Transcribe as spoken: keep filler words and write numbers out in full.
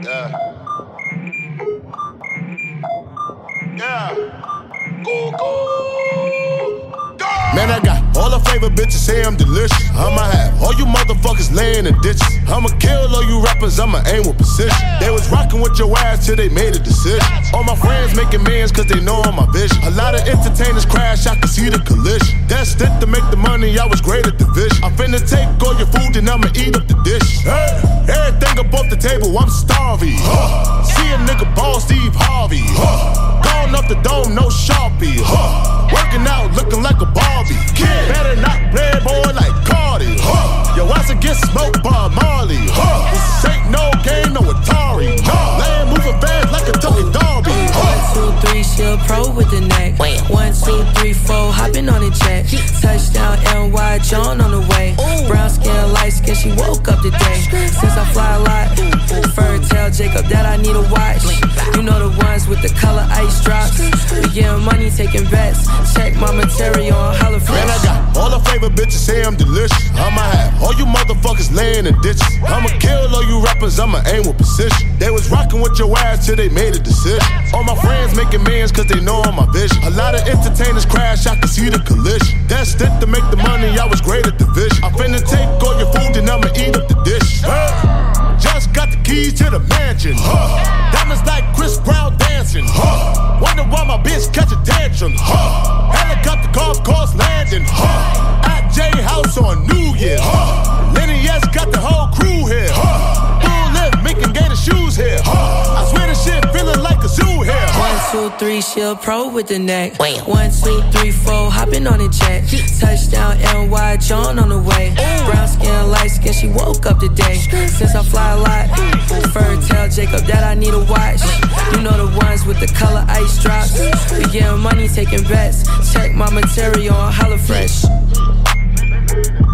Yeah. Yeah. Goo goo. Man, I got all the flavor bitches say I'm delicious. I'ma have all you motherfuckers laying in ditches. I'ma kill all you rappers, I'ma aim with precision. They was rocking with your ass till they made a decision. All my friends making millions cause they know I'm my vision. A lot of entertainers crash, I can see the collision. That's it to make the money, I was great at the vision. I'm finna take all your food and I'ma eat up the dish. Hey, everything up off the table, I'm starving. Huh. See a nigga ball Steve Harvey. Huh. Gone up the dome, no Sharpie. Huh. Working out, looking like a Barbie. Kid, better not play boy like Cardi. Huh. Yo, ass against smoke by Marley. Huh. This ain't no game, no Atari. No, land moving fast like a Tony Darby. Huh. One, two, three, she a pro with the neck. One, two, three, four, hopping on the jet. Touchdown, N Y, John on the way. Brown skin, light skin, she woke up today. Since I fly a lot, fur tell Jacob that I need a watch. You know the ones with the color ice drops. We getting money, taking bets. Check my material on Holla Fresh. Man, I got all the flavor bitches say I'm delicious. I'ma have all you motherfuckers laying in ditches. I'ma kill all you rappers, I'ma aim with precision. They was rocking with your ass till they made a decision. All my friends making millions cause they know I'm my vision. A lot of entertainers crash, I can see the collision. That's it to make the money, I was great at the vision. I'm finna take all your food and I'ma eat up the dish. Hey, just got the keys to the mansion. Huh. Diamonds like Chris Brown dancing. Huh. Wonder why my bitch catch a tantrum. Huh. Helicopter golf course landing. Huh. At J House on New Year's. Huh. Lenny S got the whole crew here. Huh. Full lift, making gator shoes here. Huh. I swear this shit feeling like a zoo here. One, two, three, she a pro with the neck. One, two, three, four, hopping on the jet. Touchdown, N Y, John on the way. Brown skin, light skin, she woke up today. Since I fly a lot, fur tell Jacob that I need a watch. You know the ones with the color ice drops. We getting money, taking bets. Check my material on Holla Fresh.